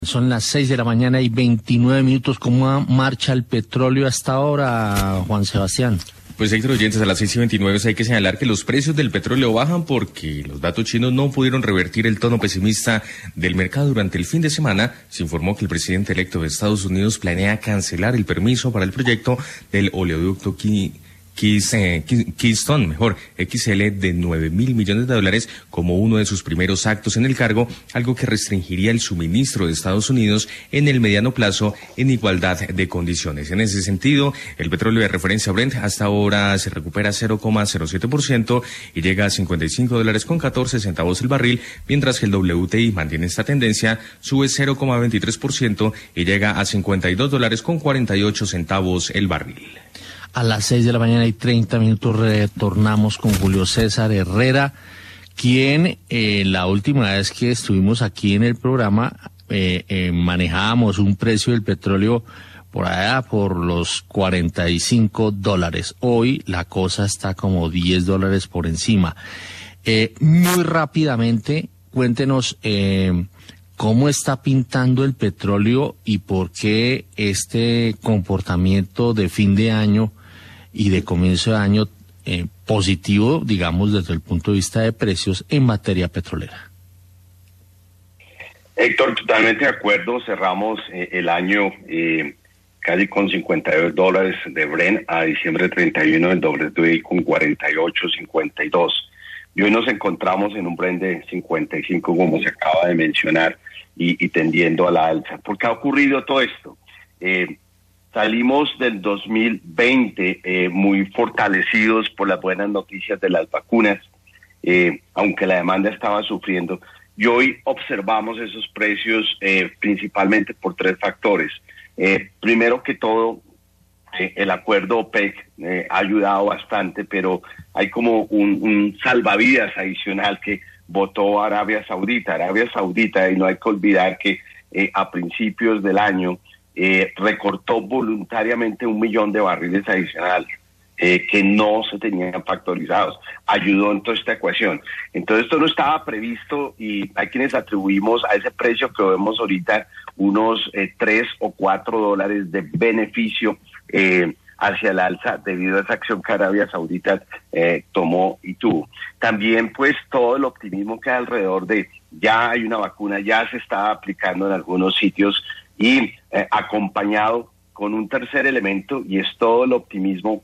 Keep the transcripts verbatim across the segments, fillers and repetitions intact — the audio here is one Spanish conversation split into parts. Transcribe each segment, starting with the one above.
Son las seis de la mañana y veintinueve minutos. ¿Cómo marcha el petróleo hasta ahora, Juan Sebastián? Pues, Héctor, oyentes, a las seis y veintinueve hay que señalar que los precios del petróleo bajan porque los datos chinos no pudieron revertir el tono pesimista del mercado durante el fin de semana. Se informó que el presidente electo de Estados Unidos planea cancelar el permiso para el proyecto del oleoducto Ki Keystone, mejor, X L, de nueve mil millones de dólares como uno de sus primeros actos en el cargo, algo que restringiría el suministro de Estados Unidos en el mediano plazo en igualdad de condiciones. En ese sentido, el petróleo de referencia Brent hasta ahora se recupera cero coma cero siete por ciento y llega a cincuenta y cinco dólares con catorce centavos el barril, mientras que el W T I mantiene esta tendencia, sube cero coma veintitrés por ciento y llega a cincuenta y dos dólares con cuarenta y ocho centavos el barril. A las seis de la mañana y treinta minutos retornamos con Julio César Herrera, quien eh, la última vez que estuvimos aquí en el programa eh, eh, manejábamos un precio del petróleo por allá por los cuarenta y cinco dólares. Hoy la cosa está como diez dólares por encima. Eh, muy rápidamente, cuéntenos eh, cómo está pintando el petróleo y por qué este comportamiento de fin de año y de comienzo de año eh, positivo, digamos, desde el punto de vista de precios en materia petrolera. Héctor, totalmente de acuerdo. Cerramos eh, el año eh, casi con cincuenta y dos dólares de Brent a diciembre treinta y uno del W T I con cuarenta y ocho, cincuenta y dos. Y hoy nos encontramos en un Brent de cincuenta y cinco, como se acaba de mencionar, y, y tendiendo a la alza. ¿Por qué ha ocurrido todo esto? Eh, Salimos del dos mil veinte eh, muy fortalecidos por las buenas noticias de las vacunas, eh, aunque la demanda estaba sufriendo. Y hoy observamos esos precios eh, principalmente por tres factores. Eh, primero que todo, eh, el acuerdo OPEC eh, ha ayudado bastante, pero hay como un, un salvavidas adicional que votó Arabia Saudita. Arabia Saudita, y no hay que olvidar que eh, a principios del año, Eh, recortó voluntariamente un millón de barriles adicionales eh, que no se tenían factorizados. Ayudó en toda esta ecuación. Entonces esto no estaba previsto y hay quienes atribuimos a ese precio que vemos ahorita unos eh, tres o cuatro dólares de beneficio eh, hacia el alza debido a esa acción que Arabia Saudita eh, tomó y tuvo. También pues todo el optimismo que hay alrededor de ya hay una vacuna, ya se está aplicando en algunos sitios, y eh, acompañado con un tercer elemento, y es todo el optimismo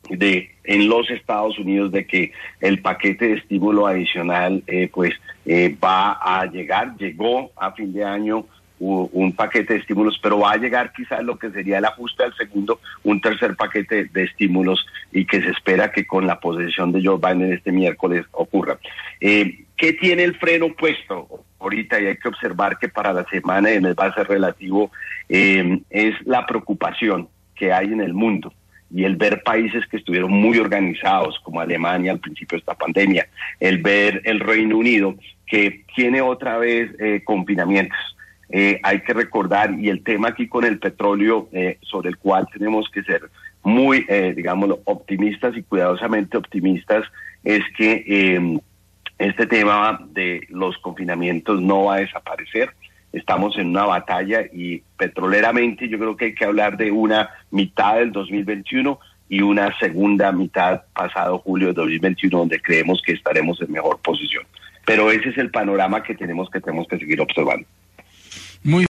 de en los Estados Unidos de que el paquete de estímulo adicional eh, pues eh, va a llegar, llegó a fin de año uh, un paquete de estímulos, pero va a llegar quizás lo que sería el ajuste al segundo, un tercer paquete de estímulos, y que se espera que con la posesión de Joe Biden este miércoles ocurra. Eh, ¿Qué tiene el freno puesto ahorita? Y hay que observar que para la semana, y el mes va a ser relativo, eh, es la preocupación que hay en el mundo y el ver países que estuvieron muy organizados, como Alemania al principio de esta pandemia, el ver el Reino Unido, que tiene otra vez eh, confinamientos. Eh, hay que recordar, y el tema aquí con el petróleo, eh, sobre el cual tenemos que ser muy, eh, digámoslo, optimistas y cuidadosamente optimistas, es que eh, este tema de los confinamientos no va a desaparecer. Estamos en una batalla y petroleramente yo creo que hay que hablar de una mitad del dos mil veintiuno y una segunda mitad pasado julio de dos mil veintiuno, donde creemos que estaremos en mejor posición. Pero ese es el panorama que tenemos que tenemos que seguir observando. Muy